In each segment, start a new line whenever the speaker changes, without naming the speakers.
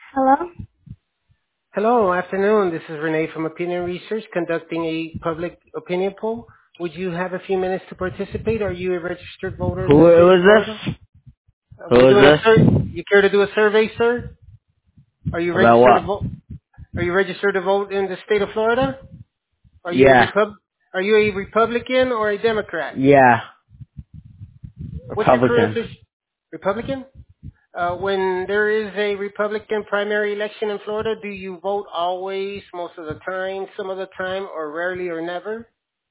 Hello?
Hello, afternoon. This is Renee from Opinion Research conducting a public opinion poll. Would you have a few minutes to participate? Are you a registered voter in
Who
the state of
was
Florida?
this?
We're
Who is
doing a
this?
You care to do a survey, sir? Are you
About
registered to
what?
vote? Are you registered to vote in the state of Florida? Are you a
Yeah.
Repub? Are you a Republican or a Democrat?
Yeah.
What's your current
Republican.
Republican? When there is a Republican primary election in Florida, do you vote always, most of the time, some of the time, or rarely or never?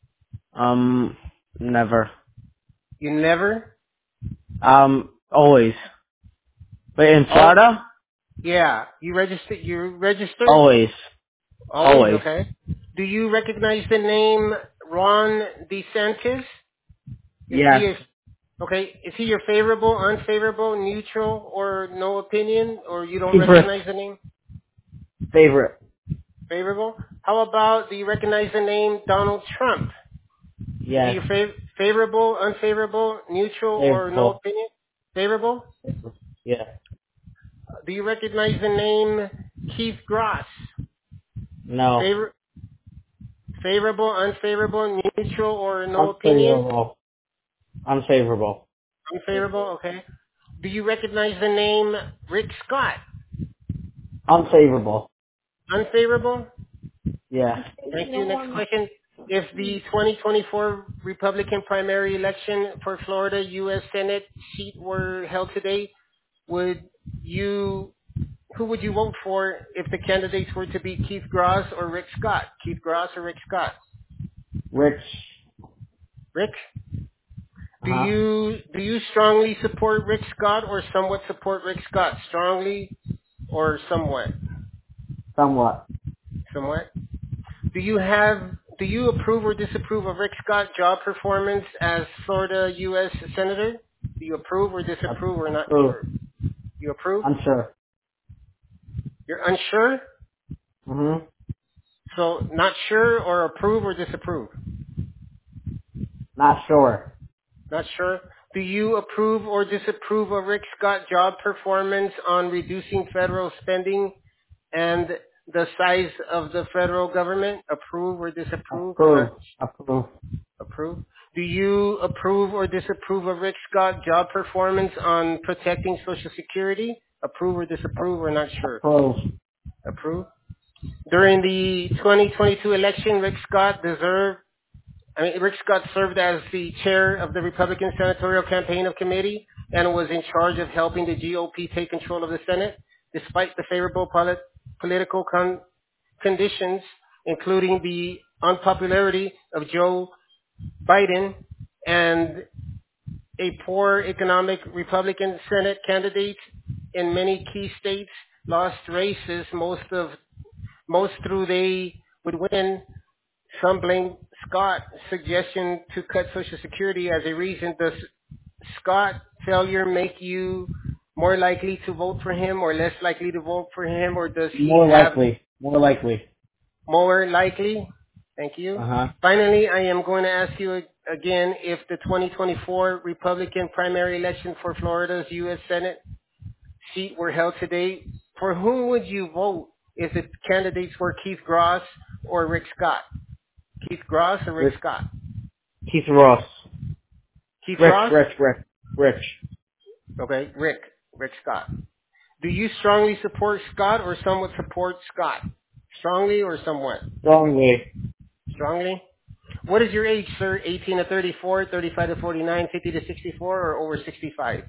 Never.
You never?
Always. Wait, in
Oh,
Florida?
yeah. You registered. You registered.
Always.
Always
Always.
okay. Do you recognize the name Ron DeSantis? Is he
Yes.
a, okay? Is he your favorable, unfavorable, neutral, or no opinion, or you don't
Favorite.
recognize the name?
Favorite.
Favorable. How about do you recognize the name Donald Trump? Is he
Yes.
your favorable, unfavorable, neutral, or no
Favorable.
opinion? Favorable.
Yeah.
Do you recognize the name Keith Gross?
No.
Favor, favorable, unfavorable, neutral, or no opinion?
Unfavorable. Unfavorable.
Unfavorable, okay. Do you recognize the name Rick Scott?
Unfavorable.
Unfavorable?
Yeah.
Thank you. Next question. If the 2024 Republican primary election for Florida U.S. Senate seat were held today, would you, who would you vote for if the candidates were to be Keith Gross or Rick Scott? Keith Gross or Rick Scott?
Rich.
Rick?
Uh-huh.
Do you strongly support Rick Scott or somewhat support Rick Scott? Strongly or somewhat?
Somewhat.
Somewhat. Do you approve or disapprove of Rick Scott's job performance as Florida U.S. Senator? Do you approve or disapprove or not
Approve.
sure? You approve?
Unsure.
You're unsure?
Mm-hmm.
So not sure or approve or disapprove?
Not sure.
Not sure. Do you approve or disapprove of Rick Scott's job performance on reducing federal spending and the size of the federal government? Approve or disapprove or not
Approve. Approve.
approve? Do you approve or disapprove of Rick Scott's job performance on protecting Social Security? Approve or disapprove or not sure?
Approve.
Approve. During the 2022 election, Rick Scott served as the chair of the Republican Senatorial Campaign Committee and was in charge of helping the GOP take control of the Senate, despite the favorable political conditions, including the unpopularity of Joe Biden and a poor economic Republican Senate candidate in many key states lost races most through they would win. Some blame Scott's suggestion to cut Social Security as a reason. Does Scott failure make you more likely to vote for him or less likely to vote for him, or does he
More
have
likely. More likely.
more likely? Thank you.
Uh-huh.
Finally, I am going to ask you again if the 2024 Republican primary election for Florida's U.S. Senate seat were held today, for whom would you vote if the candidates were Keith Gross or Rick Scott? Keith Gross or Rick
Rich.
Scott?
Keith Ross.
Keith
Rich,
Ross?
Rich, Rich, Rich.
Okay, Rick. Rick Scott. Do you strongly support Scott or somewhat support Scott? Strongly or somewhat?
Strongly.
Strongly? What is your age, sir? 18 to 34, 35 to 49, 50 to 64, or over 65?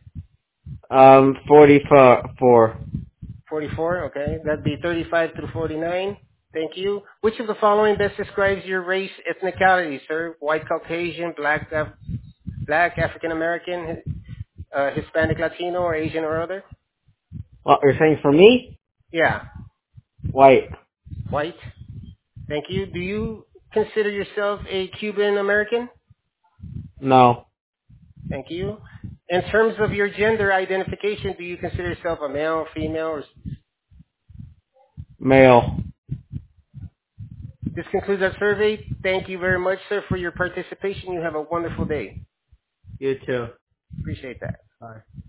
44.
44, okay. That'd be 35 to 49. Thank you. Which of the following best describes your race, ethnicality, sir? White, Caucasian, black, African American, Hispanic, Latino, or Asian or other?
What, you're saying for me?
Yeah,
White.
white. Thank you. Do you consider yourself a Cuban American?
No.
Thank you. In terms of your gender identification, do you consider yourself a male, female, or
Male.
this concludes our survey. Thank you very much, sir, for your participation. You have a wonderful day.
You too.
Appreciate that.
Bye.